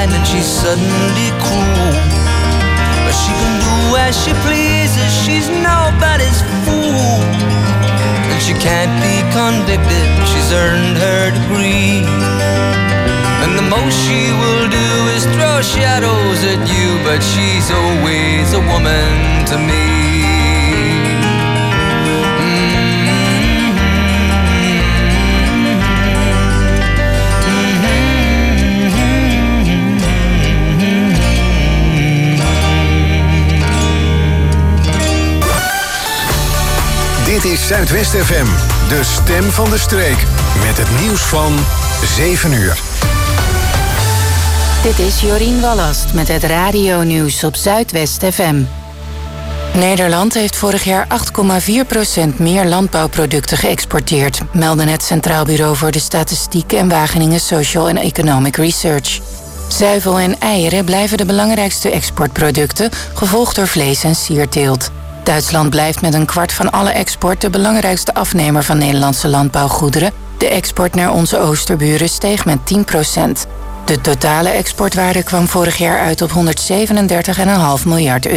kind and she's suddenly cruel. But she can do as she pleases, she's nobody's fool. And she can't be convicted, she's earned her degree. And the most she will do is throw shadows at you, but she's always a woman to me. Dit is Zuidwest FM, de stem van de streek. Met het nieuws van 7 uur. Dit is Jorien Wallast met het radionieuws op Zuidwest FM. Nederland heeft vorig jaar 8,4% meer landbouwproducten geëxporteerd, melden het Centraal Bureau voor de Statistiek en Wageningen Social and Economic Research. Zuivel en eieren blijven de belangrijkste exportproducten, gevolgd door vlees en sierteelt. Duitsland blijft met een kwart van alle export de belangrijkste afnemer van Nederlandse landbouwgoederen. De export naar onze oosterburen steeg met 10%. De totale exportwaarde kwam vorig jaar uit op €137,5 miljard.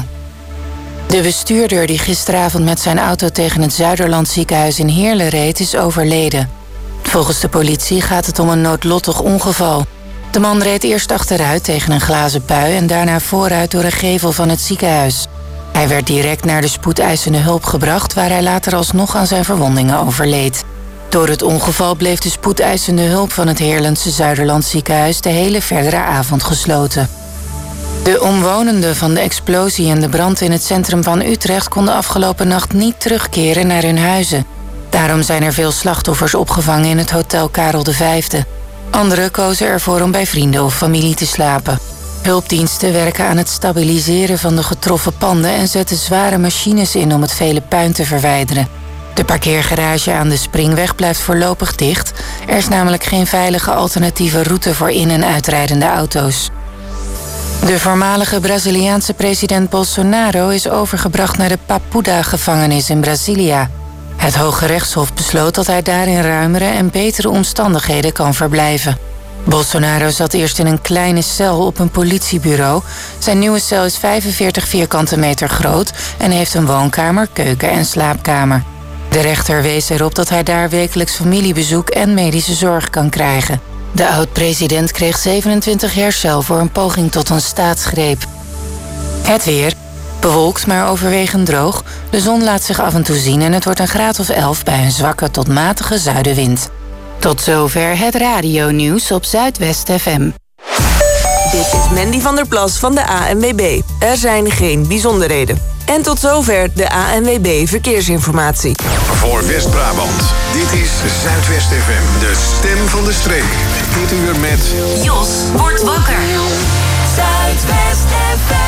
De bestuurder die gisteravond met zijn auto tegen het Zuiderland ziekenhuis in Heerlen reed, is overleden. Volgens de politie gaat het om een noodlottig ongeval. De man reed eerst achteruit tegen een glazen pui en daarna vooruit door een gevel van het ziekenhuis. Hij werd direct naar de spoedeisende hulp gebracht, waar hij later alsnog aan zijn verwondingen overleed. Door het ongeval bleef de spoedeisende hulp van het Heerlense Zuiderland ziekenhuis de hele verdere avond gesloten. De omwonenden van de explosie en de brand in het centrum van Utrecht konden afgelopen nacht niet terugkeren naar hun huizen. Daarom zijn er veel slachtoffers opgevangen in het Hotel Karel V. Anderen kozen ervoor om bij vrienden of familie te slapen. Hulpdiensten werken aan het stabiliseren van de getroffen panden en zetten zware machines in om het vele puin te verwijderen. De parkeergarage aan de Springweg blijft voorlopig dicht. Er is namelijk geen veilige alternatieve route voor in- en uitrijdende auto's. De voormalige Braziliaanse president Bolsonaro is overgebracht naar de Papuda-gevangenis in Brasilia. Het Hoge Rechtshof besloot dat hij daar in ruimere en betere omstandigheden kan verblijven. Bolsonaro zat eerst in een kleine cel op een politiebureau. Zijn nieuwe cel is 45 vierkante meter groot en heeft een woonkamer, keuken en slaapkamer. De rechter wees erop dat hij daar wekelijks familiebezoek en medische zorg kan krijgen. De oud-president kreeg 27 jaar cel voor een poging tot een staatsgreep. Het weer. Bewolkt, maar overwegend droog. De zon laat zich af en toe zien en het wordt een graad of 11 bij een zwakke tot matige zuidenwind. Tot zover het radionieuws op Zuidwest FM. Dit is Mandy van der Plas van de ANWB. Er zijn geen bijzonderheden. En tot zover de ANWB Verkeersinformatie. Voor West-Brabant, dit is Zuidwest FM, de stem van de streek. Dit uur met Jos wordt wakker. Zuidwest FM.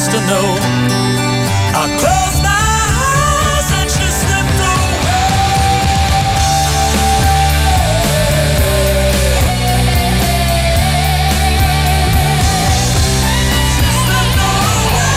wants to know. I closed my eyes and she slipped away. She slipped away.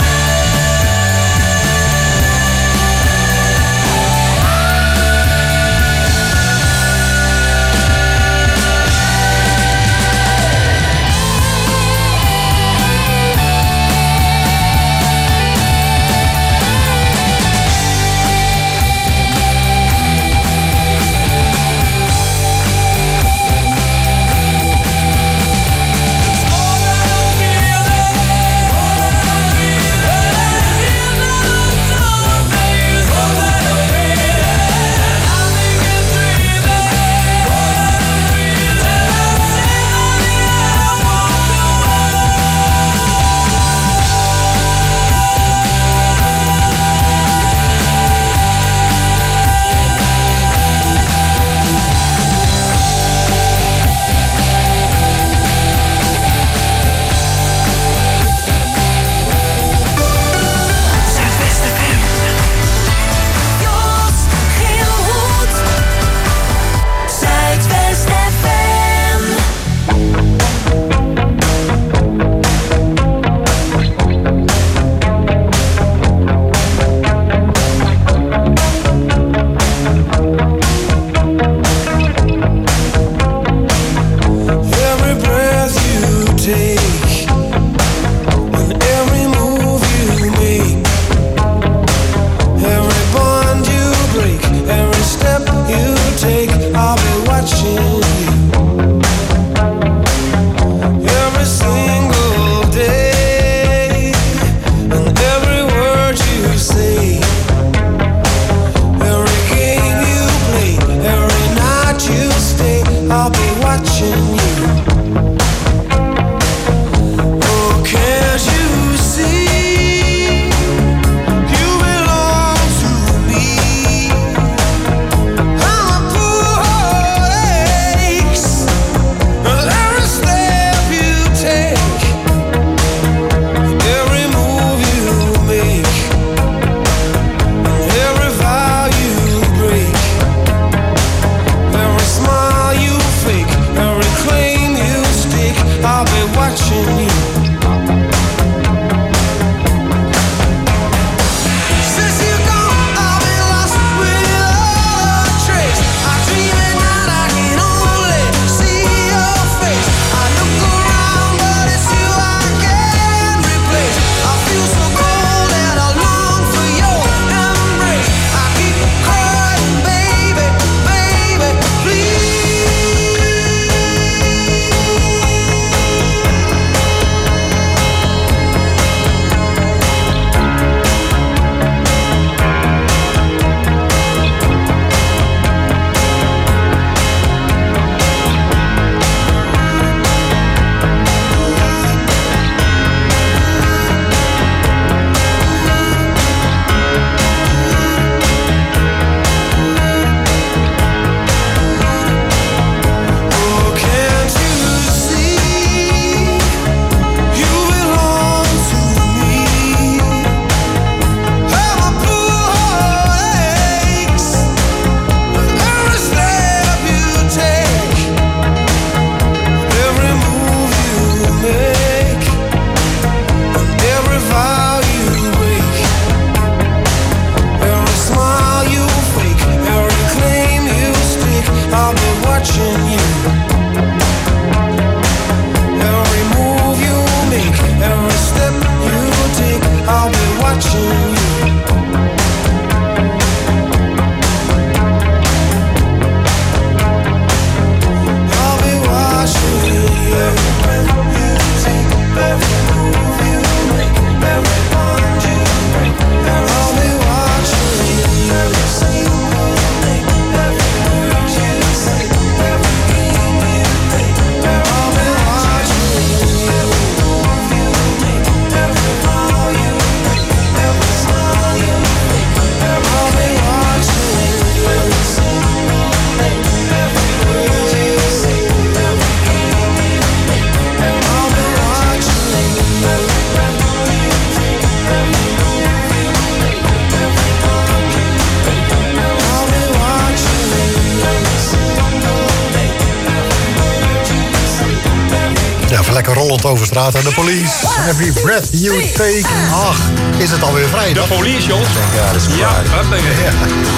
lekker rollend over straat. En de police, every breath you take. Ach, is het alweer vrijdag? De police, joh. Ja, dat is Ja, dat denk ik. Ja.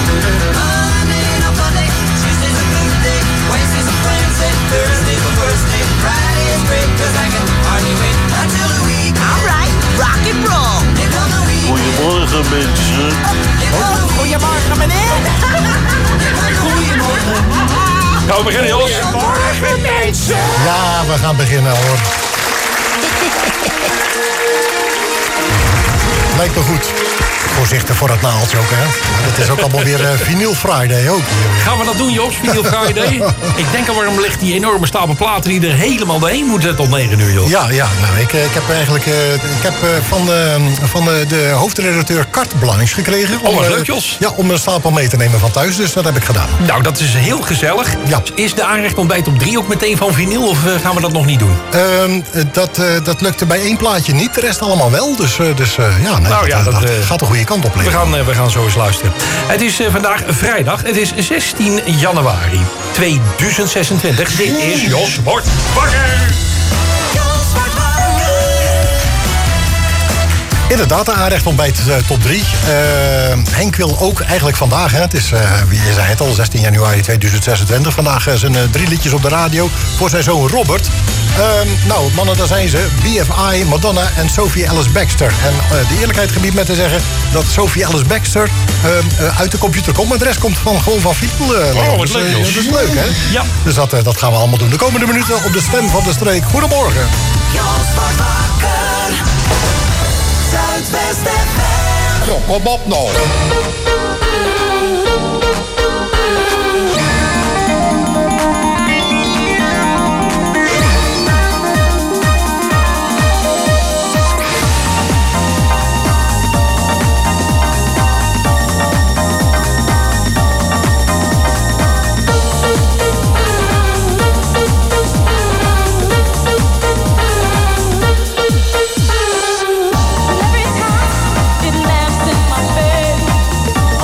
Goedemorgen, mensen. Goedemorgen, meneer. Goedemorgen. Gaan we beginnen, Jos? Goedemorgen, mensen. Ja, we gaan beginnen, hoor. Lijkt me goed. Voorzichtig voor het naaltje ook, hè. Maar dat is ook allemaal weer Vinyl Friday ook. Gaan we dat doen, Jos? Vinyl Friday? Ik denk al waarom ligt die enorme stapel platen die er helemaal doorheen moeten tot 9 uur, Jos. Ja, nou, ik heb eigenlijk van de hoofdredacteur carte blanche gekregen. Oh, wat leuk, Jos. Ja, om een stapel mee te nemen van thuis, dus dat heb ik gedaan. Nou, dat is heel gezellig. Ja. Is de aanrecht ontbijt op 3 ook meteen van vinyl of gaan we dat nog niet doen? Dat lukte bij 1 plaatje niet, de rest allemaal wel. Dus ja, nee, Nou ja, dat gaat de goede kant op liggen. We gaan zo eens luisteren. Het is vandaag vrijdag. Het is 16 januari 2026. Dit is Jos wordt wakker. Inderdaad, de aanrecht ontbijt top 3. Henk wil ook eigenlijk vandaag, hè, het is, je zei het al, 16 januari 2026. Vandaag zijn 3 liedjes op de radio voor zijn zoon Robert. Nou, mannen, daar zijn ze. BFI, Madonna en Sophie Ellis Bextor. En de eerlijkheid gebied met te zeggen dat Sophie Ellis Bextor uit de computer komt. Maar de rest komt gewoon van Fiepel. Wat leuk, Jos. Dat is leuk, hè? Ja. Dus dat gaan we allemaal doen. De komende minuten op de stem van de streek. Goedemorgen. Jos wordt wakker. Zuidwest FM. Zo, kom op nou. Every time it lands in my face,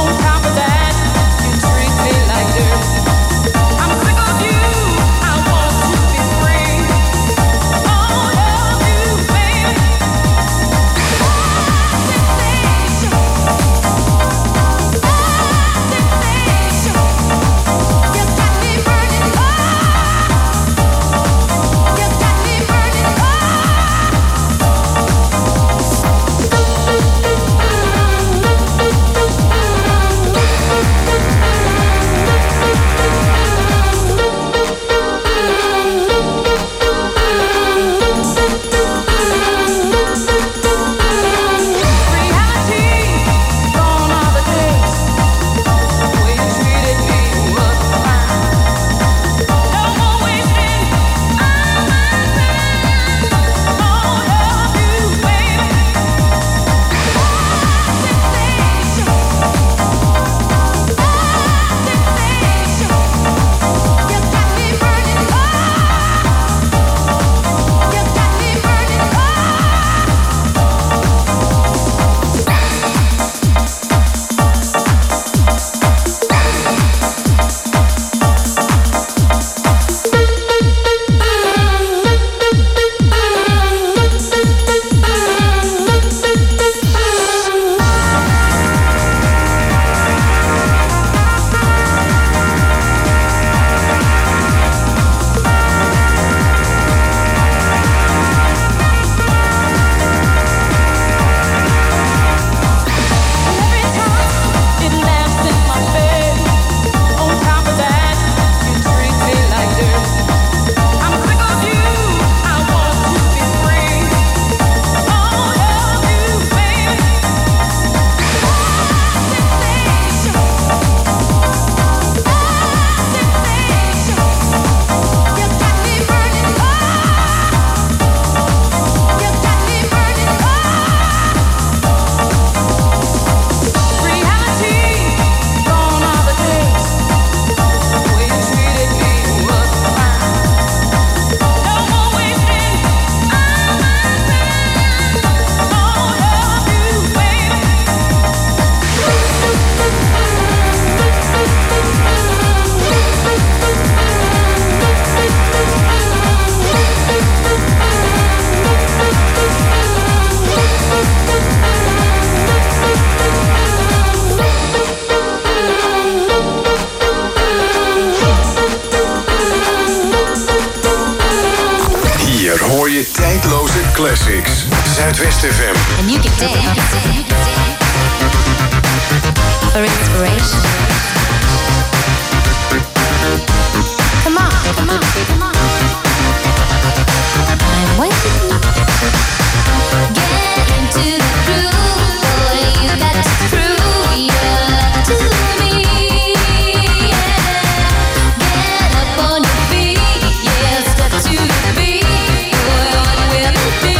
Classics. Zuidwest FM. And you can dance for inspiration. Come on, come on, come on. I'm waiting. Get into the groove, boy. You got to prove your love to me. Yeah. Get up on your feet, yeah. Step to the beat, boy. What will it be?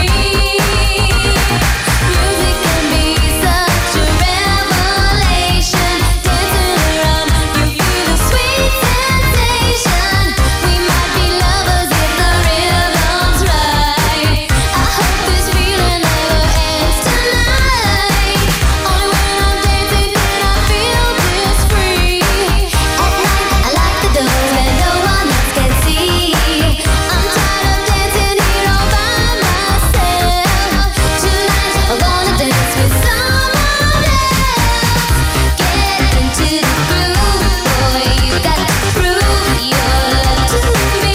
Music can be such a revelation. Dancing around, you feel the sweet sensation. We might be lovers if the rhythm's right. I hope this feeling never ends tonight. Only when I'm dancing can I feel this free. At night I lock the doors where no one else can see. I'm tired of dancing here all by myself. Tonight I wanna dance with someone else. Get into the groove, boy. You got to prove your love to me.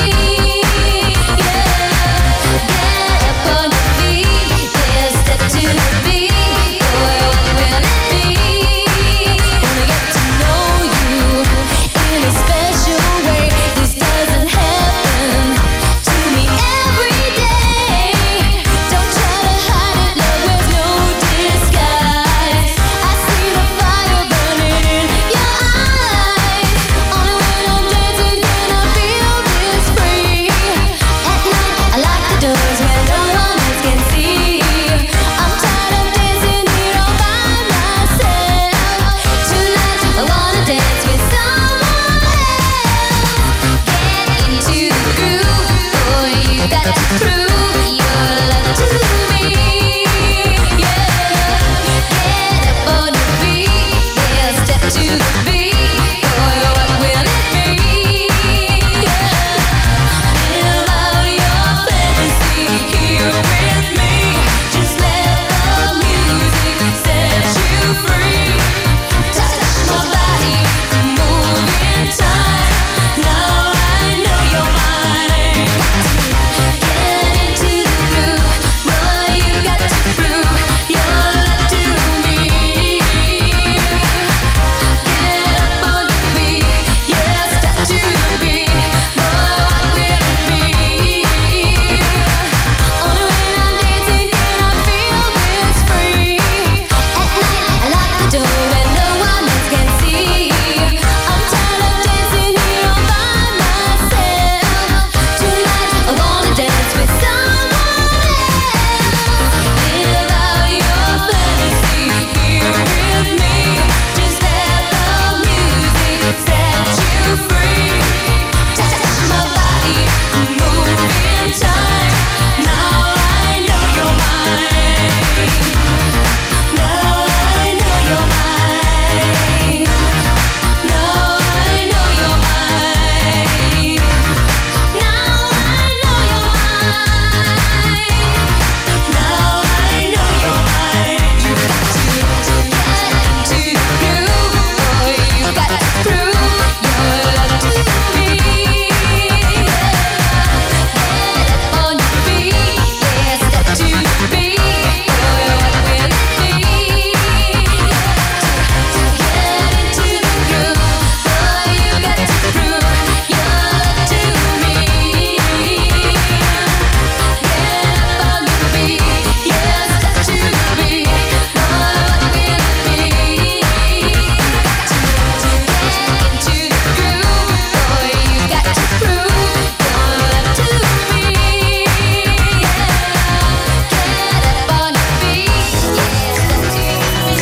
Yeah. Get up on your feet, yeah. Step to the beat, boy. What will it be? Wanna get to know you in a special way. This doesn't happen to me every day. Don't try to hide it, love wears no disguise. I see the fire burning in your eyes. Only when I'm dancing can I feel this free. At night I lock the doors where no one else can see. I'm tired of dancing here all by myself. Tonight I wanna dance with someone else. Get into the groove, boy. You got to prove your love to me. Yeah. Get up on your feet, yeah. Step to the beat, boy. What will it be? Yeah. Live out your fantasy here with me. Just let the music set you free. Touch my body, move in time. Now I know you're mine. Get into the groove, boy. You got to prove your love to me. Get up on your feet, yeah. Step to the beat, boy. What will it be? Only when I'm dancing can I feel this free. At night I lock the door where no one else can see. I'm tired of dancing here all by myself. Tonight I wanna dance with someone else. Live out your fantasy here with me. Just let the music set you free. Touch my body, move in time. Now I know you're mine. Now I know you're mine. Now I know you're mine. Now I know you're mine. Now I know you're mine. You got to get into the groove, boy. You got to prove your love to me. Yeah. Get up on your feet, yeah. Step to the beat, boy. What will it be? Get into the groove, boy. You got to prove your love to me. Get up on your feet, yeah. Step to the beat, boy. What will it be? Get into the groove, boy. You got to prove your love to me. Yeah. Get up on your feet, yeah. Step to the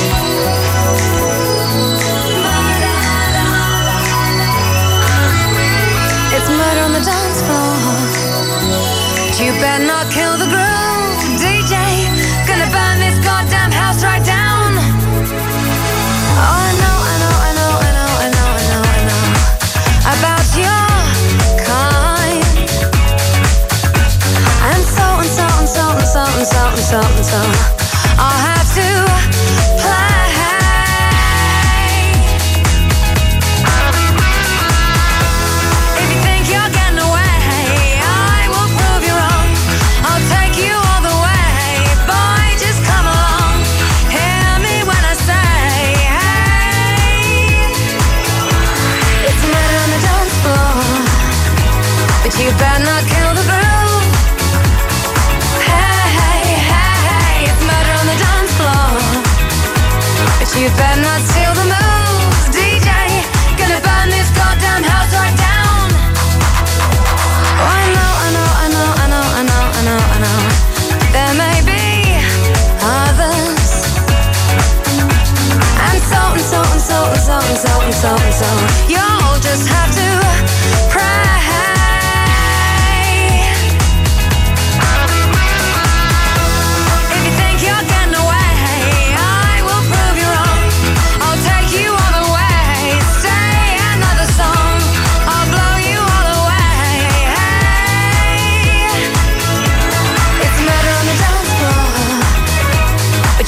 beat. It's murder on the dance floor. But you better not kill the groove, DJ. Gonna burn this goddamn house right down. Oh, I know, I know, I know, I know, I know, I know, I know about your kind. And so and so and so and so and so and so and so I'll have to play. If you think you're getting away, I will prove you wrong. I'll take you all the way.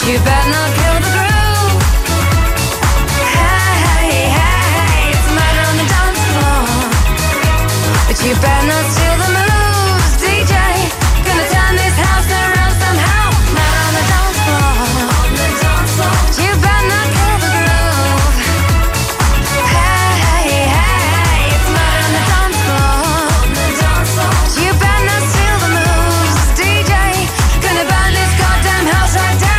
you better not kill the groove. Hey, it's murder on the dance floor. But you better not steal the moves, DJ. Gonna turn this house around somehow. Murder on the dance floor. But you better not kill the groove. Hey, it's murder on the dance floor. But you better not steal the moves, DJ. Gonna burn this goddamn house right down.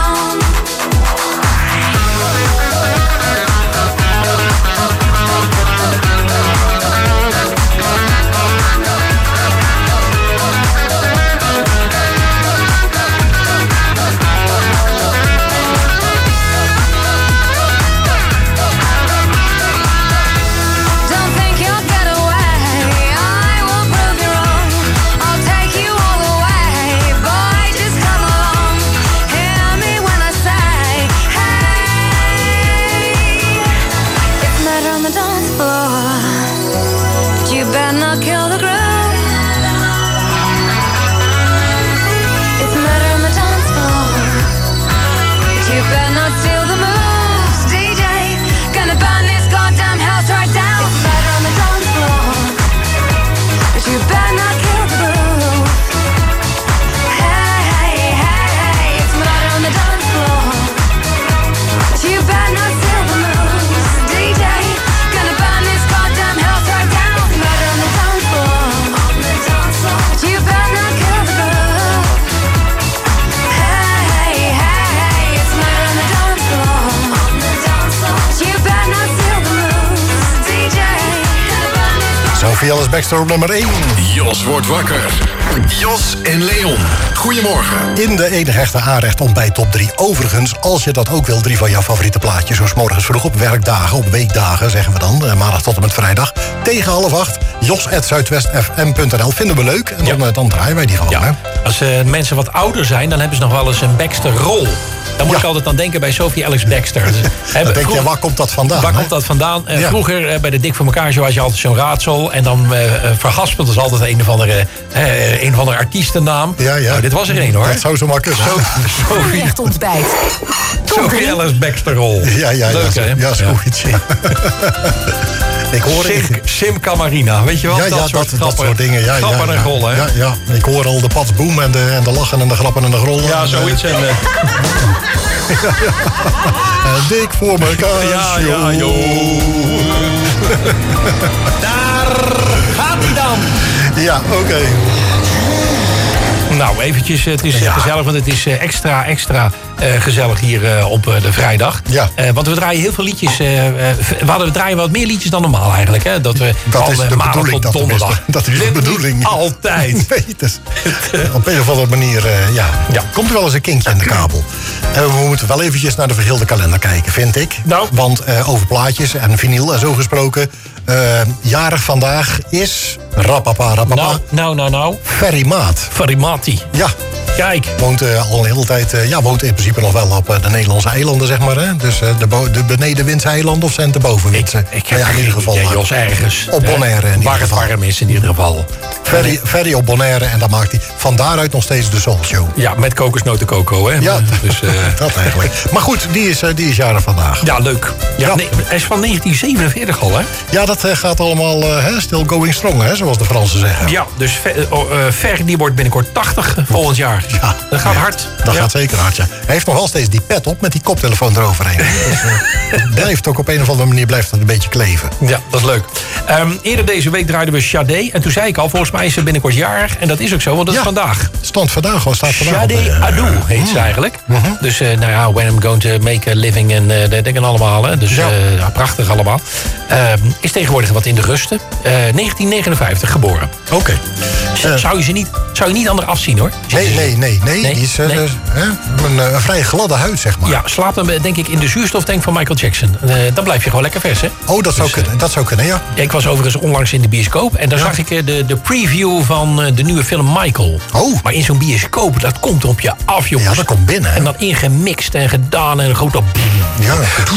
Don't think you'll get away. I will prove you wrong. I'll take you all the way. Boy, just come along. Hear me when I say, hey, it's murder on the dance floor. But you better not kill the groove. It's murder on the dance floor. But you better not steal the moves, DJ. Gonna burn this goddamn house right down. It's murder on the dance floor. But you better not kill the groove. Hey, it's murder on the dance floor. But you better not steal the moves, DJ. Gonna burn this goddamn house right down. It's murder on the dance floor. But you better not kill the groove. Hey, it's murder on the dance floor. But you better not steal the moves, DJ. Gonna burn this Sophie Ellis Baxter op nummer 1. Jos wordt wakker. Jos en Leon. Goedemorgen. In de enige echte aanrecht ontbijt top 3. Overigens, als je dat ook wil, 3 van jouw favoriete plaatjes. Zo 's morgens vroeg op werkdagen, op weekdagen zeggen we dan. Maandag tot en met vrijdag. Tegen 7:30. jos@zuidwestfm.nl. Vinden we leuk. En dan draaien wij die gewoon. Ja. Hè? Als mensen wat ouder zijn, dan hebben ze nog wel eens een Baxter-rol. Dan moet ik altijd aan denken bij Sophie Ellis Baxter. Dus, Dan denk je, waar komt dat vandaan? Waar hè? komt dat vandaan? Ja. Vroeger bij de Dik voor elkaar show had je altijd zo'n raadsel. En dan verhaspelde ze altijd een of andere artiestennaam. Ja. Nou, dit was er één hoor. Dat zou zo maar kunnen. Sophie, Echt ontbijt. Sophie Ellis Baxter-rol. Ja, Leuk hè? Ja, zoiets. Ja. Ik hoor Sim Camarina, weet je wel? Ja, dat grappen, soort dingen. Ja, grappen en rollen. Hè? Ja. Ik hoor al de patsboom en de lachen en de grappen en de grollen. Ja, zoiets. En, Dik voor elkaar. ja, joh. Daar gaat hij dan. Ja, oké. Nou, eventjes, het is gezellig, want het is extra gezellig hier op de vrijdag. Ja. Want we draaien heel veel liedjes. We draaien wat meer liedjes dan normaal eigenlijk. Hè? Dat we Dat is de maandag bedoeling. tot donderdag. Dat is de bedoeling. Altijd. Nee, dus, op een of andere manier, komt er wel eens een kinkje in de kabel. We moeten wel eventjes naar de vergilde kalender kijken, vind ik. Nou. Want over plaatjes en vinyl en zo gesproken. Jarig vandaag is... Rapapa. Nou. Ferry Maat. Farimati. Ja. Kijk. Woont al een hele tijd, woont in principe nog wel op de Nederlandse eilanden, zeg maar. Hè? Dus de benedenwindse eilanden of zijn het de bovenwindse? Ik heb in ieder geval. Jos, ergens. Op Bonaire in ieder waar het geval. warm is in ieder geval. Ferry op Bonaire en dan maakt hij van daaruit nog steeds de Soul Show. Ja, met kokosnoten coco, hè? Ja, dus, dat eigenlijk. Maar goed, die is jarig vandaag. ja, leuk. Ja, nee, hij is van 1947 al, hè? Ja, dat gaat allemaal still going strong, hè, zoals de Fransen zeggen. Ja, dus Fer die wordt binnenkort 80 volgend jaar. Ja. Dat gaat hard. Dat Ja. gaat zeker hard, ja. Hij heeft nog wel steeds die pet op met die koptelefoon eroverheen. Dus, het blijft ook op een of andere manier blijft dat een beetje kleven. Ja, dat is leuk. Eerder deze week draaiden we Sade. En toen zei ik al, volgens mij is ze binnenkort jarig. En dat is ook zo, want dat is vandaag. Staat vandaag op Sade de- Adu heet ze eigenlijk. Dus when I'm going to make a living en dat dingen allemaal. Hè. Dus prachtig allemaal. Is tegenwoordig wat in de rusten. 1959 geboren. Oké. Zou je niet ander afzien hoor. Nee. Die is een vrij gladde huid, zeg maar. Ja, slaapt hem denk ik in de zuurstoftank van Michael Jackson. Dan blijf je gewoon lekker vers, hè? Oh, dat zou kunnen. Dat zou kunnen, ja. Ja, ik was overigens onlangs in de bioscoop. En daar zag ik de preview van de nieuwe film Michael. Oh. Maar in zo'n bioscoop, dat komt op je af, jongens. Ja, dat komt binnen, hè? En dan ingemixt en gedaan en een grote... Ja.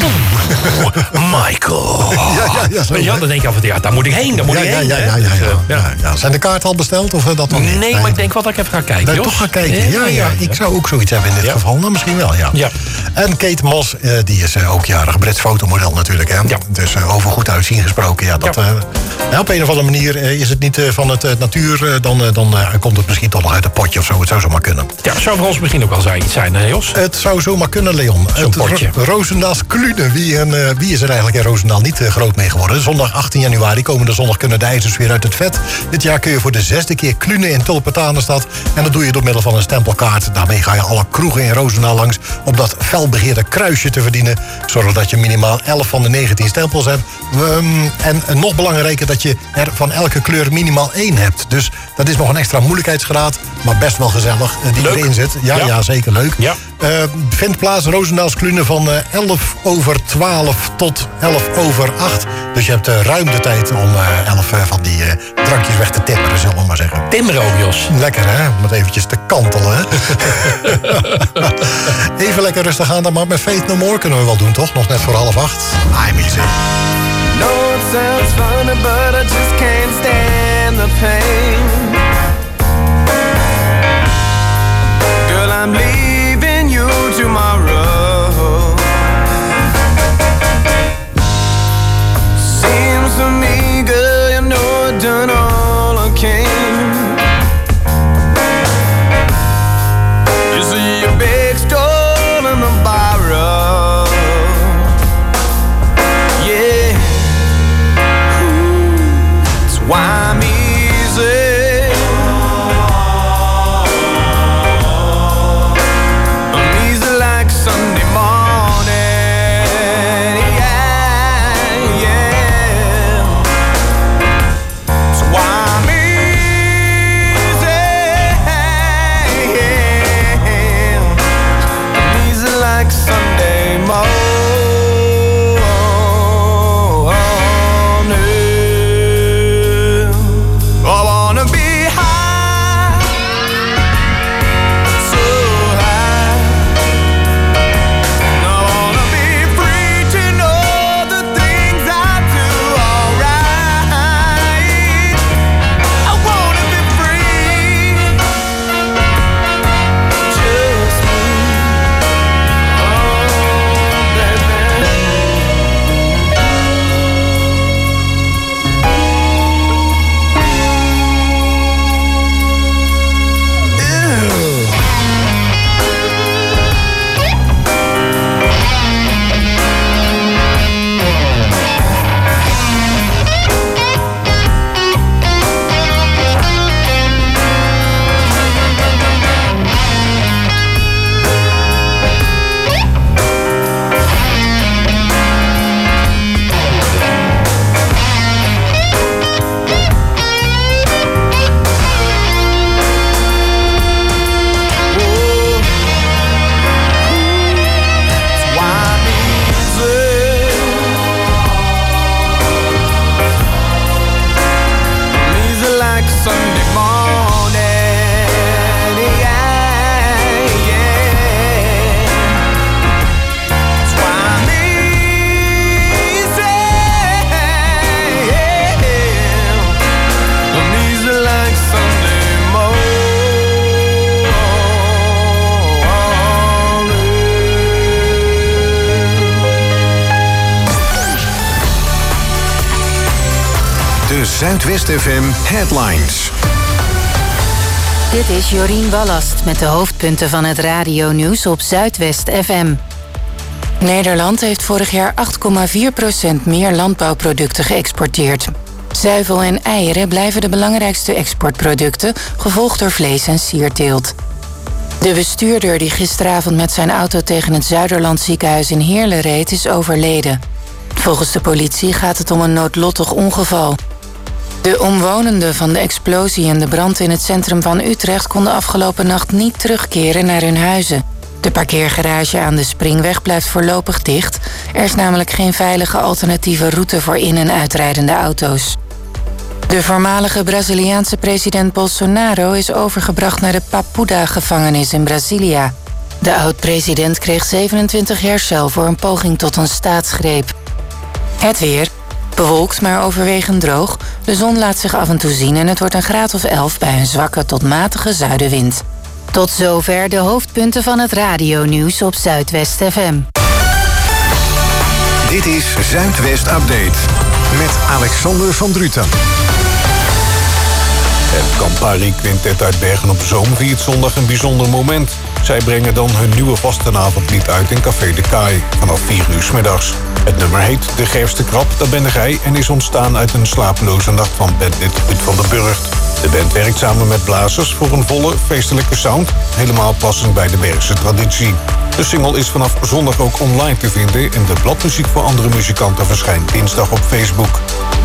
Michael. Ja, zo, Weet je wel, dan denk je af en toe, ja, daar moet ik heen, daar moet ik heen. hè. Dus, Ja. Zijn de kaarten al besteld of dat nog niet? Nee, maar ik denk wel dat ik even ga kijken, Dat Jos. toch gaan kijken. zeker. Ja. Ik zou ook zoiets hebben in dit geval. Nou, misschien wel, ja. En Kate Moss, die is ook jarig. Brits fotomodel natuurlijk, hè. Ja. Dus over goed uitzien gesproken, op een of andere manier is het niet van het natuur. Dan komt het misschien toch nog uit een potje of zo. Het zou zomaar kunnen. Ja, zou voor ons misschien ook wel iets zijn, hè, Jos? Het zou zomaar kunnen, Leon. Zo'n potje. Roosendaals Klune. Wie is er eigenlijk in Roosendaal niet groot mee geworden? Zondag 18 januari, komende zondag, kunnen de ijzers weer uit het vet. Dit jaar kun je voor de 6e keer Klune in Tulpentanenstad. En dat doe je door middel van een stempelkaart. Daarmee ga je alle kroegen in Roosendaal langs om dat felbegeerde kruisje te verdienen. Zorg dat je minimaal 11 van de 19 stempels hebt. En nog belangrijker dat je er van elke kleur minimaal 1 hebt. Dus dat is nog een extra moeilijkheidsgraad, maar best wel gezellig die erin zit. Ja, zeker leuk. Ja. Vindt plaats Roosendaals Klune van 11:12 tot 11:08. Dus je hebt ruim de tijd om 11 van die drankjes weg te timmeren, zullen we maar zeggen. Timmeren ook, Jos. Lekker, hè? Om het eventjes te kantelen, hè? Even lekker rustig aan dan, maar met Faith No More kunnen we wel doen, toch? Nog net voor 7:30. I'm easy. No, it sounds funny, but I just can't stand the pain. Girl, I'm leaving you tomorrow. Seems to me, girl, you know I've done all I can. You see your big stone in the borrow. Yeah. Why I'm easy. I'm easy like Sunday morning. Yeah. So why I'm easy. I'm easy like Sunday morning. Zuidwest FM Headlines. Dit is Jorien Ballast met de hoofdpunten van het radionieuws op Zuidwest FM. Nederland heeft vorig jaar 8,4% meer landbouwproducten geëxporteerd. Zuivel en eieren blijven de belangrijkste exportproducten, gevolgd door vlees en sierteelt. De bestuurder die gisteravond met zijn auto tegen het Zuiderland ziekenhuis in Heerlen reed, is overleden. Volgens de politie gaat het om een noodlottig ongeval. De omwonenden van de explosie en de brand in het centrum van Utrecht konden afgelopen nacht niet terugkeren naar hun huizen. De parkeergarage aan de Springweg blijft voorlopig dicht. Er is namelijk geen veilige alternatieve route voor in- en uitrijdende auto's. De voormalige Braziliaanse president Bolsonaro is overgebracht naar de Papuda-gevangenis in Brasilia. De oud-president kreeg 27 jaar cel voor een poging tot een staatsgreep. Het weer. Bewolkt, maar overwegend droog. De zon laat zich af en toe zien en het wordt een graad of 11 bij een zwakke tot matige zuidenwind. Tot zover de hoofdpunten van het radionieuws op Zuidwest FM. Dit is Zuidwest Update met Alexander van Druten. Het Campari Quintet uit Bergen op Zoom viert zondag een bijzonder moment. Zij brengen dan hun nieuwe vastenavondlied uit in Café de Kaai vanaf 4 uur 's middags. Het nummer heet De Gerfste Krab, dat ben jij, en is ontstaan uit een slapeloze nacht van bandlid Piet van der Burgt. De band werkt samen met blazers voor een volle, feestelijke sound, helemaal passend bij de Bergse traditie. De single is vanaf zondag ook online te vinden en de bladmuziek voor andere muzikanten verschijnt dinsdag op Facebook.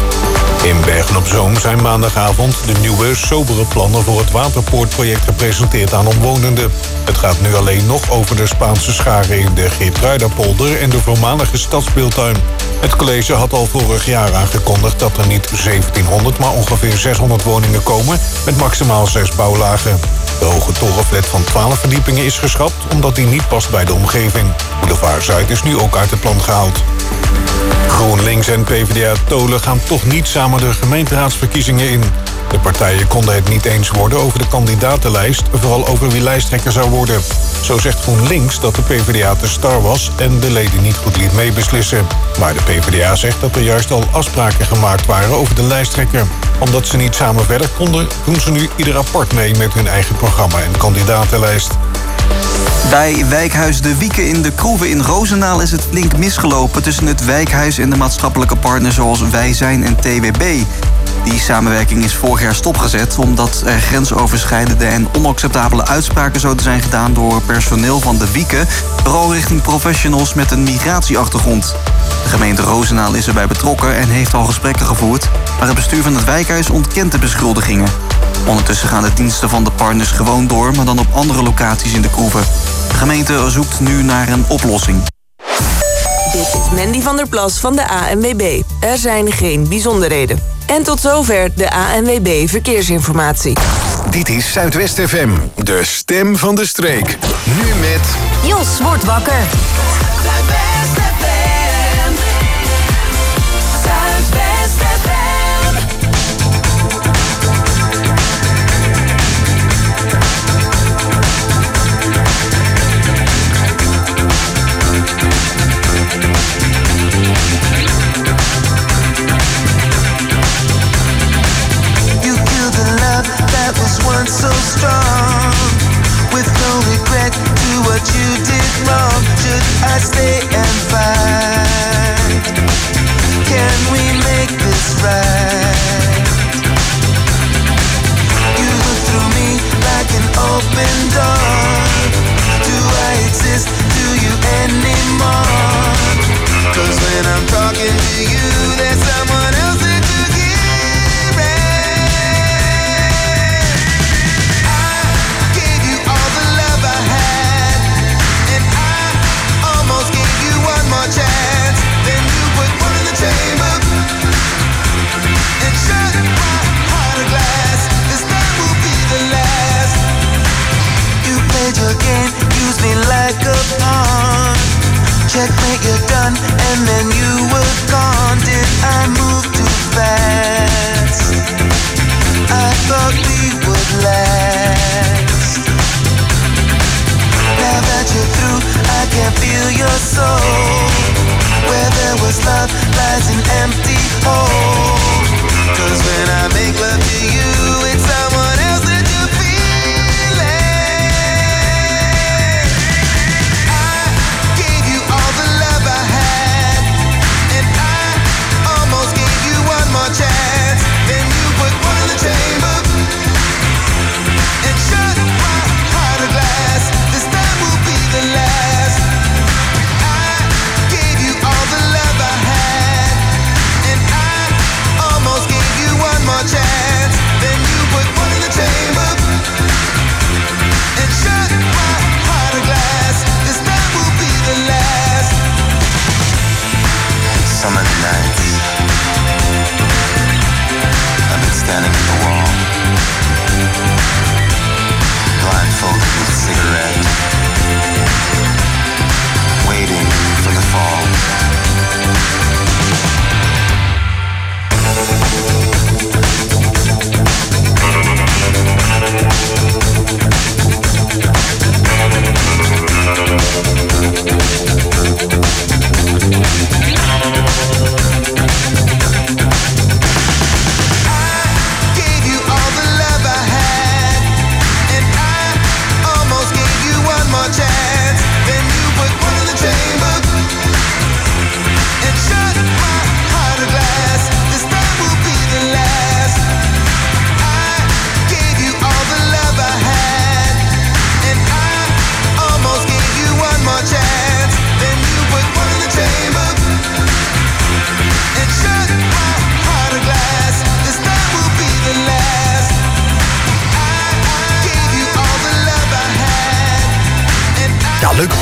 In Bergen op Zoom zijn maandagavond de nieuwe, sobere plannen voor het Waterpoortproject gepresenteerd aan omwonenden. Het gaat nu alleen nog over de Spaanse scharen in de Geertruiderpolder en de voormalige stadsbeeltuin. Het college had al vorig jaar aangekondigd dat er niet 1700, maar ongeveer 600 woningen komen met maximaal 6 bouwlagen. De hoge torenflat van 12 verdiepingen is geschrapt omdat die niet past bij de omgeving. Boulevard Zuid is nu ook uit het plan gehaald. GroenLinks en PvdA Tolen gaan toch niet samen de gemeenteraadsverkiezingen in. De partijen konden het niet eens worden over de kandidatenlijst, vooral over wie lijsttrekker zou worden. Zo zegt GroenLinks dat de PvdA te star was en de leden niet goed liet meebeslissen. Maar de PvdA zegt dat er juist al afspraken gemaakt waren over de lijsttrekker. Omdat ze niet samen verder konden, doen ze nu ieder apart mee met hun eigen programma en kandidatenlijst. Bij wijkhuis De Wieken in de Kroeve in Roosendaal is het flink misgelopen tussen het wijkhuis en de maatschappelijke partners zoals Wij Zijn en TWB. Die samenwerking is vorig jaar stopgezet omdat er grensoverschrijdende en onacceptabele uitspraken zouden zijn gedaan door personeel van De Wieken, vooral richting professionals met een migratieachtergrond. De gemeente Roosendaal is erbij betrokken en heeft al gesprekken gevoerd, maar het bestuur van het wijkhuis ontkent de beschuldigingen. Ondertussen gaan de diensten van de partners gewoon door, maar dan op andere locaties in de Kroeve. De gemeente zoekt nu naar een oplossing. Dit is Mandy van der Plas van de ANWB. Er zijn geen bijzonderheden. En tot zover de ANWB Verkeersinformatie. Dit is Zuidwest FM, de stem van de streek. Nu met... Jos wordt wakker. Zuidwest FM. Zuidwest FM. That was once so strong, with no regret to what you did wrong. Should I stay and fight? Can we make this right? You look through me like an open door. Do I exist to you anymore? 'Cause when I'm talking to you, there's someone else that you hear. Chance, then you put one in the chamber and shut my heart of glass. This time will be the last. You played your game, used me like a pawn. Checkmate, you're done, and then you were gone. Did I move too fast? I thought we would last. Now that you're through, I can feel your soul. Where there was love lies an empty hole. 'Cause when I make love to you, it's someone else that you're feeling. I gave you all the love I had, and I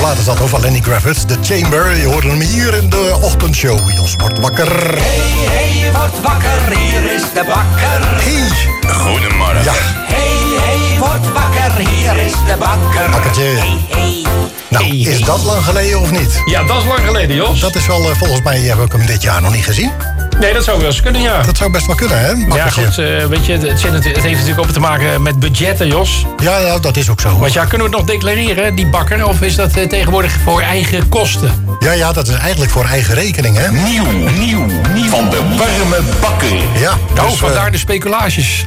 plaat is dat over Lenny Kravitz, The Chamber. Je hoorde hem hier in de ochtendshow. Jos wordt wakker. Hey, word wakker, hier is de bakker. Hey. Goedemorgen. Ja. Hey, word wakker, hier is de bakker. Bakkertje. Hey. Nou, is dat lang geleden of niet? Ja, dat is lang geleden, Jos. Dat is wel, volgens mij heb ik hem dit jaar nog niet gezien. Nee, dat zou wel eens kunnen, ja. Dat zou best wel kunnen, hè? Ja, Bakkertje. goed, weet je, het heeft natuurlijk ook te maken met budgetten, Jos. Ja, dat is ook zo. Want ja, kunnen we het nog declareren, die bakker? Of is dat tegenwoordig voor eigen kosten? Ja, dat is eigenlijk voor eigen rekening, hè? Nieuw. Van de warme bakker. Ja, Nou, dus, vandaar de speculaties.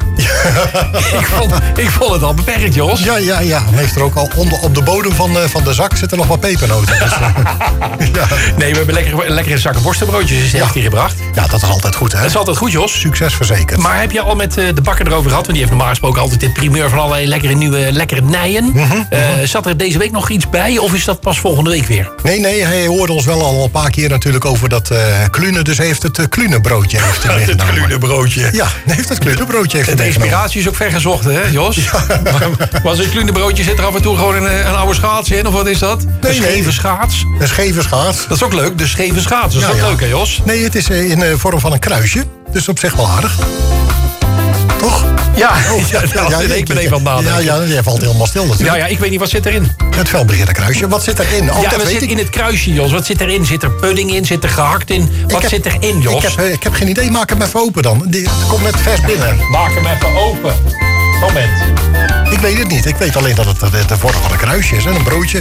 ik vond het al beperkt, Jos. Ja. Hij heeft er ook al op de bodem van de zak zitten nog wat pepernoten. Dus, ja. Nee, we hebben lekkere zakken worstenbroodjes heeft hij gebracht. Ja, dat is altijd goed, hè? Dat is altijd goed, Jos. Succes verzekerd. Maar heb je al met de bakker erover gehad? Want die heeft normaal gesproken altijd dit primeur van allerlei lekkere nijen. Zat er deze week nog iets bij? Of is dat pas volgende week weer? Nee, hij hoorde ons wel al een paar keer natuurlijk over dat Klune. Dus hij heeft het Klune-broodje Het Klune-broodje. Ja, hij heeft het Klune-broodje. De inspiratie is ook ver gezocht, hè, Jos? Ja. Was het Klune-broodje, zit er af en toe gewoon een oude schaats in? Of wat is dat? Een scheve schaats? Een scheve schaats. Dat is ook leuk, de scheve schaats. Dat is ook leuk, hè, Jos? Nee, het is in de vorm van een kruisje. Dus op zich wel aardig. Toch? Ja, ik ben even aan het nadenken. Ja, jij valt helemaal stil natuurlijk. Ja, ik weet niet, wat zit erin? Het felbegeerde kruisje. Wat zit erin? Wat zit in het kruisje, Jos? Wat zit erin? Zit er pudding in? Zit er gehakt in? Wat zit erin, Jos? Ik heb geen idee. Maak hem even open dan. Het komt net vers binnen. Maak hem even open. Moment. Ik weet het niet. Ik weet alleen dat het de vorm van een kruisje is. En een broodje.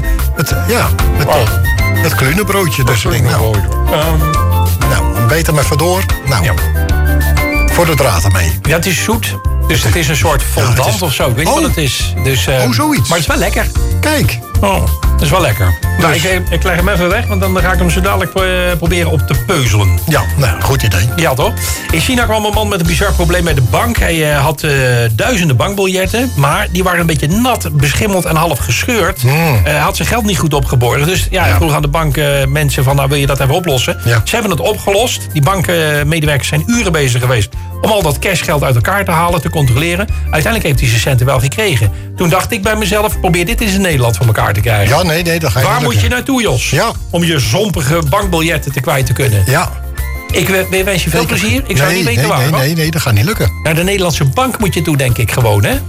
Het Klune-broodje. Dus ik denk, nou, beter hem even door. Nou, voor de draad ermee. Ja, het is zoet. Dus het is een soort fondant of zo. Ik weet niet wat het is. Dus, zoiets. Maar het is wel lekker. Kijk. Oh, dat is wel lekker. Nou, ik leg hem even weg, want dan ga ik hem zo dadelijk proberen op te peuzelen. Ja, nou, goed idee. Ja, toch? In China kwam een man met een bizar probleem bij de bank. Hij had duizenden bankbiljetten, maar die waren een beetje nat, beschimmeld en half gescheurd. Hij had zijn geld niet goed opgeborgen. Dus hij vroeg aan de bankmensen van, nou, wil je dat even oplossen? Ja. Ze hebben het opgelost. Die bankmedewerkers zijn uren bezig geweest om al dat cashgeld uit elkaar te halen, te controleren. Uiteindelijk heeft hij zijn centen wel gekregen. Toen dacht ik bij mezelf, probeer dit eens in Nederland voor elkaar te krijgen. Ja, nee, dat ga je Waar niet moet je naartoe, Jos? Ja. Om je zompige bankbiljetten te kwijt te kunnen. Ja. Ik wens je veel plezier. Ik zou niet weten waar. Nee, dat gaat niet lukken. Naar de Nederlandse bank moet je toe, denk ik, gewoon, hè?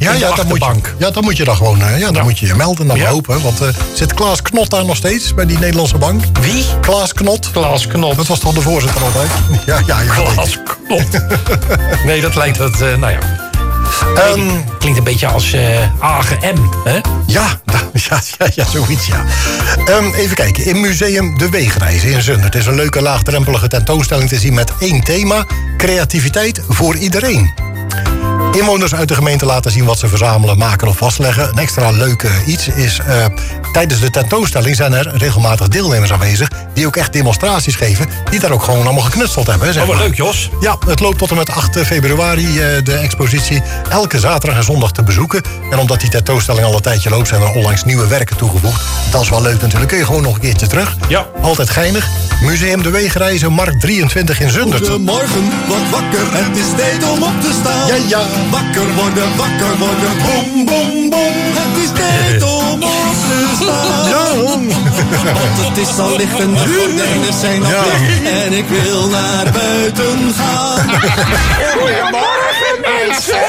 Dan moet je dan gewoon dan moet je je melden en dan hopen. Want zit Klaas Knot daar nog steeds bij die Nederlandse bank? Wie? Klaas Knot. Klaas Knot. Dat was toch de voorzitter altijd? Ja. Klaas Knot. Nee, dat lijkt dat, nou ja. Klinkt een beetje als AGM, hè? Ja, zoiets, ja. Even kijken. In Museum De Weegreizen in Zundert is een leuke laagdrempelige tentoonstelling te zien met 1 thema: creativiteit voor iedereen. Inwoners uit de gemeente laten zien wat ze verzamelen, maken of vastleggen. Een extra leuk iets is, tijdens de tentoonstelling zijn er regelmatig deelnemers aanwezig die ook echt demonstraties geven, die daar ook gewoon allemaal geknutseld hebben. Zeg wat maar. leuk, Jos. Ja, het loopt tot en met 8 februari, de expositie. Elke zaterdag en zondag te bezoeken. En omdat die tentoonstelling al een tijdje loopt, zijn er onlangs nieuwe werken toegevoegd. Dat is wel leuk natuurlijk. Kun je gewoon nog een keertje terug. Ja. Altijd geinig. Museum De Weegreizen, Markt 23 in Zundert. Goedemorgen, wat wakker, het is tijd om op te staan. Ja. Wakker worden, boem, boem, boem. Het is tijd om op te staan. Ja. Want het is al licht en de gordijnen zijn al dicht. En ik wil naar buiten gaan. Goedemorgen, mensen!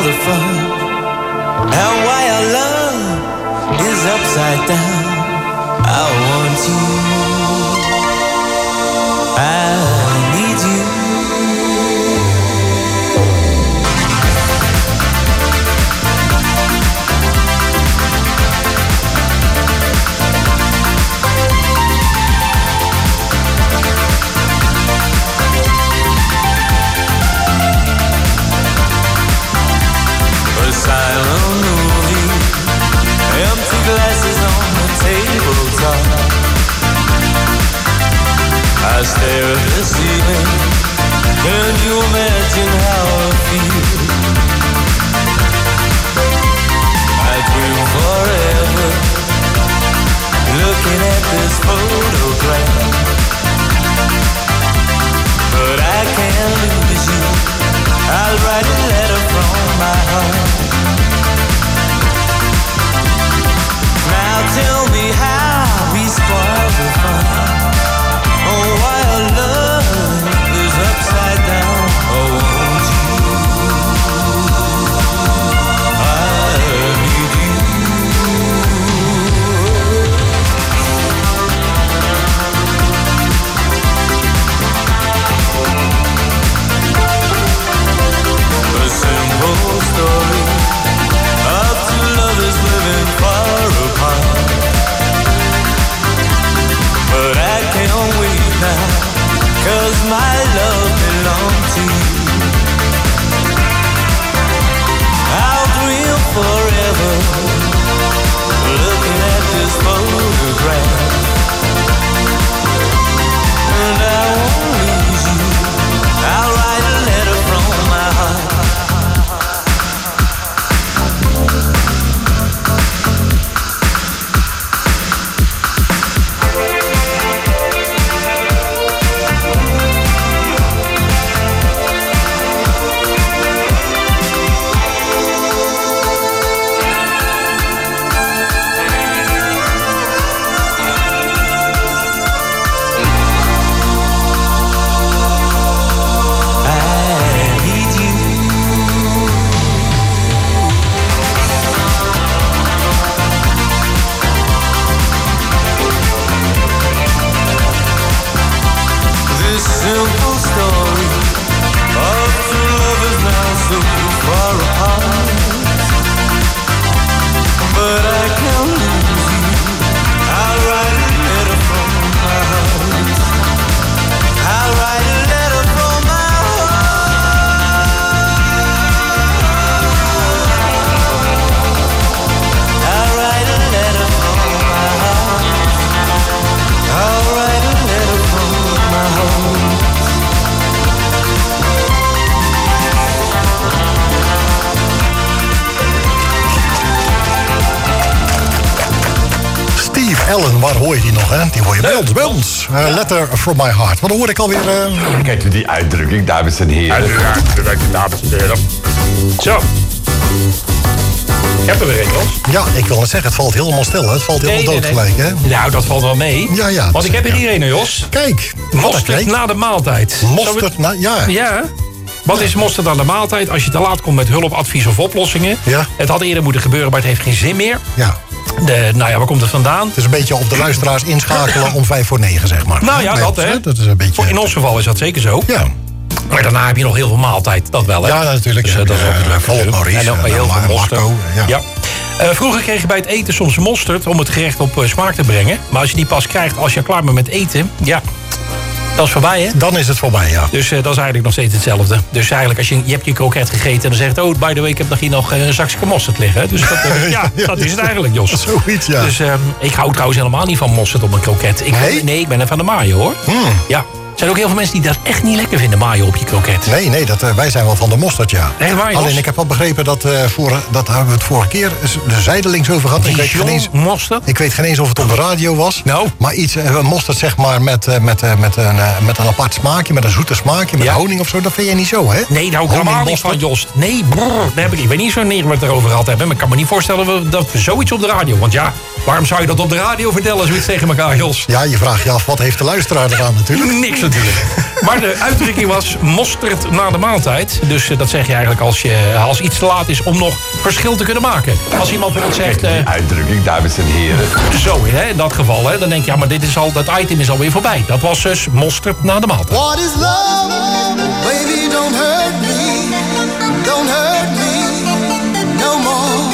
the fun. And why our love is upside down. I want you. I need you. A silent movie, empty glasses on the tabletop. I stare at the ceiling. Can you imagine how I feel? I dream forever, looking at this photograph. But I can't lose you. I'll write a letter from my heart. Now tell me how we spoil the fun. Oh, why our love is upside down. Oh, won't you? I need you. A simple story of two lovers living far apart. But I can't wait now, 'cause my love belongs to you. I'll dream forever, looking at this photograph. And I won't lose you. I'll write a letter from my heart. Simple story of two lovers now so far apart. But I can't lose you. I'll write a letter from my heart. I'll write a letter from my heart. I'll write a letter from my heart. I'll write a letter from my heart. Steve Allen, waar hoor je die nog, hè? Die hoor je bij ons. Letter from my heart. Wat hoor ik alweer? Kijk u die uitdrukking, dames en heren. Uitdrukking, dames en heren. Zo. Ik heb er weer een, Jos. Ja, ik wil het zeggen, het valt helemaal stil, hè? Het valt helemaal dood gelijk, hè? Nou, dat valt wel mee. Ja. Want ik heb hier een, Jos. Kijk. Mosterd na de maaltijd. Mosterd na, ja. Ja. Wat is mosterd aan de maaltijd? Als je te laat komt met hulp, advies of oplossingen. Ja. Het had eerder moeten gebeuren, maar het heeft geen zin meer. Ja. Nou ja, waar komt het vandaan? Het is een beetje op de luisteraars inschakelen om 8:55, zeg maar. Nou ja, dat hè. Dat is een beetje... In ons geval is dat zeker zo. Ja. Maar daarna heb je nog heel veel maaltijd, dat wel hè. Ja, natuurlijk. Dus, dat is ook leuk. Volop Maurice. En ook heel veel mosterd. Marco, ja. Vroeger kreeg je bij het eten soms mosterd om het gerecht op smaak te brengen. Maar als je die pas krijgt als je klaar bent met eten, ja, dat is voorbij hè. Dan is het voorbij, ja. Dus dat is eigenlijk nog steeds hetzelfde. Dus eigenlijk als je hebt je kroket gegeten en dan zegt, oh, by the way, ik heb hier nog een zakje mosterd liggen. Hè? Dus dat, dat is het eigenlijk, Jos. Zoiets, ja. Dus ik hou trouwens helemaal niet van mosterd op een kroket. Nee, ik ben er van de mayo, hoor. Ja. Er zijn ook heel veel mensen die dat echt niet lekker vinden, mayo op je kroket. Nee, wij zijn wel van de mosterd, ja. Echt waar, Jos? Alleen ik heb wel begrepen dat, dat hebben we het vorige keer de zijdelings over gehad. Mosterd? Ik weet geen eens of het op de radio was. Nou? Maar iets, mosterd zeg maar met een apart smaakje, met een zoete smaakje, met honing of zo. Dat vind jij niet zo, hè? Nee, daar hou ik helemaal niet van, Jos. Nee, ik weet niet zo neer wat we het erover gehad hebben. Maar ik kan me niet voorstellen dat we zoiets op de radio... Want ja, waarom zou je dat op de radio vertellen, zoiets tegen elkaar, Jos? Ja, je vraagt je af, wat heeft de luisteraar eraan natuurlijk? Niks natuurlijk. Maar de uitdrukking was mosterd na de maaltijd. Dus dat zeg je eigenlijk als iets te laat is om nog verschil te kunnen maken. Als iemand bijvoorbeeld zegt... Die uitdrukking, dames en heren. Zo, hè, in dat geval, hè, dan denk je, ja, maar dat item is alweer voorbij. Dat was dus mosterd na de maaltijd. What is love? Baby, don't hurt me. Don't hurt me no more.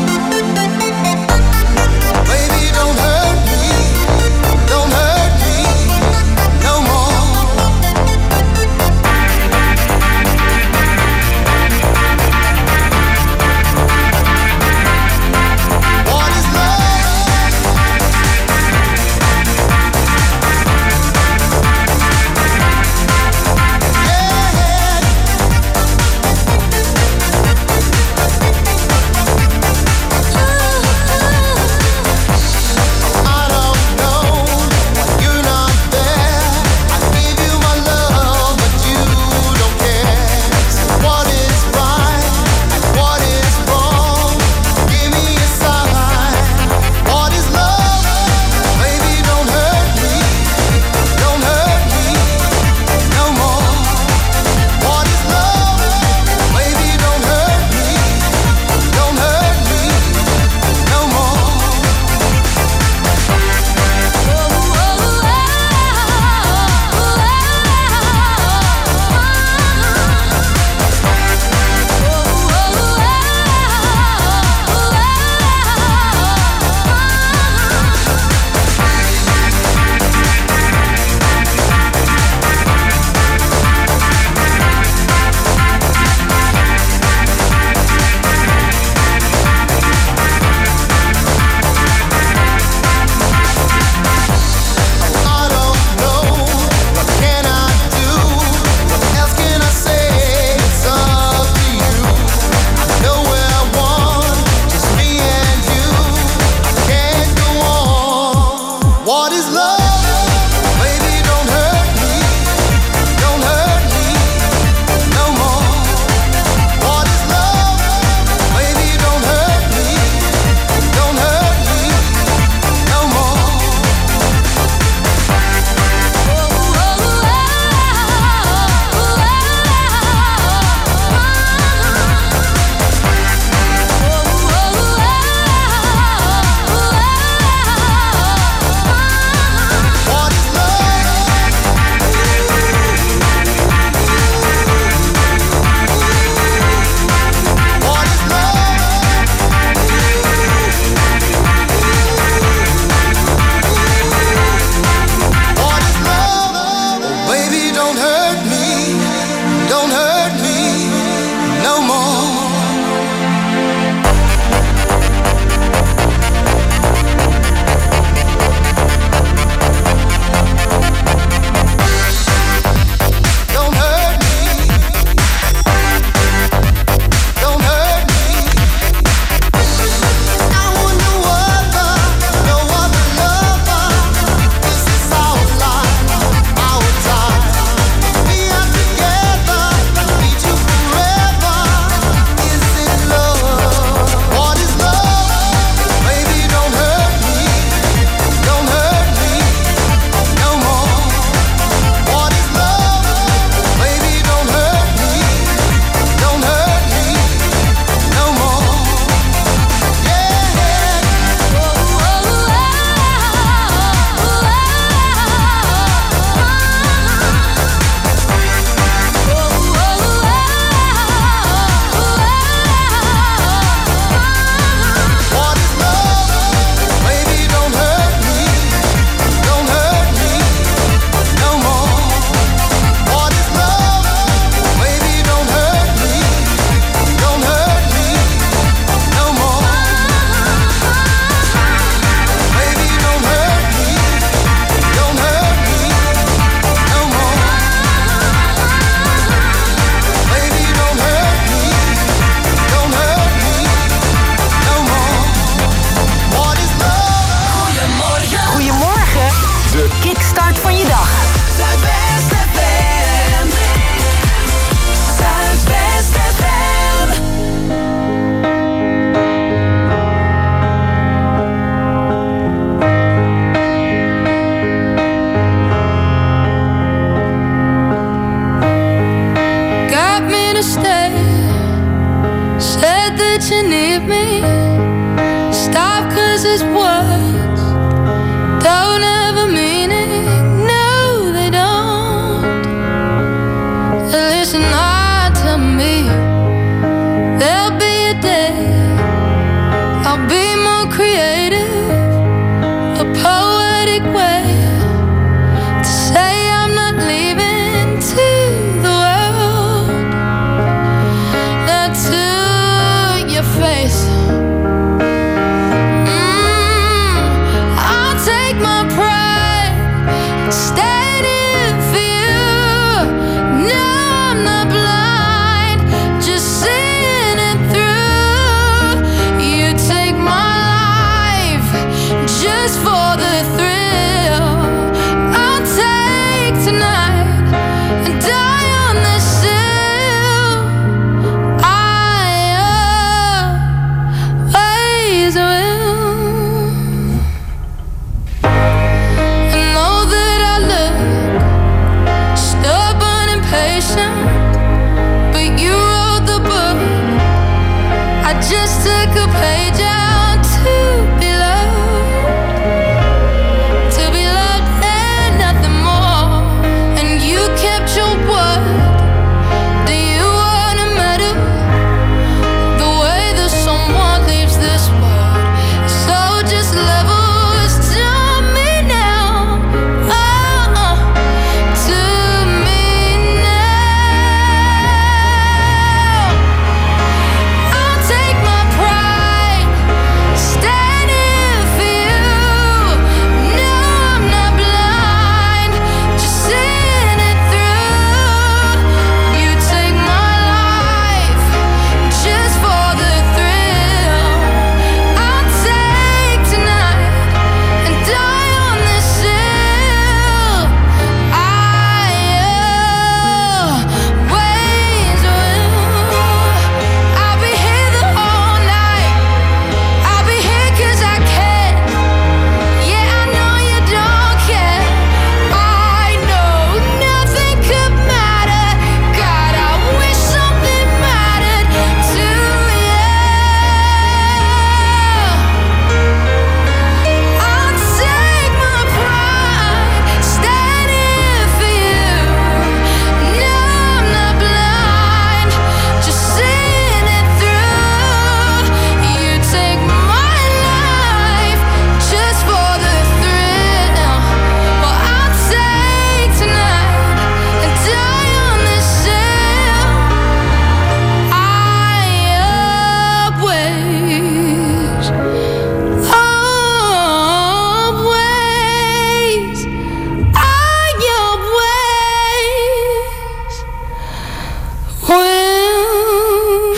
Baby, don't hurt me. Don't hurt me no more. What is love? I don't know, you're not there. I give you my love, but you don't care. So what is right and what is wrong? Give me a sign. What is love? Baby, don't hurt me. Don't hurt me no more. What is love? Baby, don't hurt me. Don't hurt me no more. I don't know, what can I do? What else can I say? It's up to you. I know where I want, just me and you. I can't go on. What is love? Baby, don't hurt me. Don't hurt me no more. What is love? Baby, don't hurt me. Don't hurt me no more. What is love? What is love? What is love? Oh, baby, don't hurt me. Don't hurt me no more. Don't hurt me. Don't hurt me. I want no other lover. This is our life, our time. We are together gonna stay. Said that you need me. Stop 'cause it's words don't have a meaning. No, they don't. Listen hard to me. There'll be a day I'll be more creative, a poetic way to say I'm not leaving to the world. Not to your face. I'll take my pride, stand in for you. No, I'm not blind, just seeing it through. You take my life just for the thrill. I'll take tonight and die on this hill. I always will. I know that I look stubborn and patient, but you wrote the book. I just took a page out to be loved and nothing more. And you kept your word. Do you want a medal? The way that someone leaves this world, so just levels to me now. Oh, to me now. I'll take my pride, stand in for you. No, I'm not blind, just seeing it through. You take my life just for the thrill. I'll take tonight and die on this hill. I always will. I'll be here the whole night. I'll be here 'cause I can. Yeah, I know you don't care. I know nothing could matter. God, I wish something mattered to you. I'll take my pride, stand in for you. No, I'm not blind, just seeing it through. You take my life just for the thrill. Well, I'll take tonight and die on this hill. I always, always, I always will.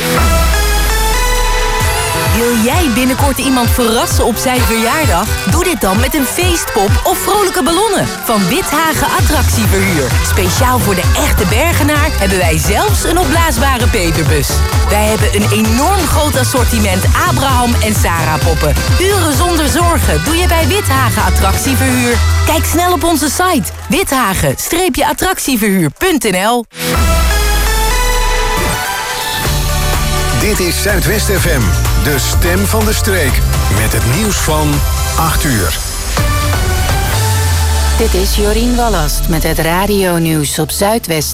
Wil jij binnenkort iemand verrassen op zijn verjaardag? Doe dit dan met een feestpop of vrolijke ballonnen van Withagen Attractieverhuur. Speciaal voor de echte Bergenaar hebben wij zelfs een opblaasbare Peterbus. Wij hebben een enorm groot assortiment Abraham en Sarah poppen. Uren zonder zorgen doe je bij Withagen Attractieverhuur. Kijk snel op onze site withagen-attractieverhuur.nl. Dit is Zuidwest FM, de stem van de streek. Met het nieuws van 8 uur. Dit is Jorien Wallast met het radio-nieuws op Zuidwest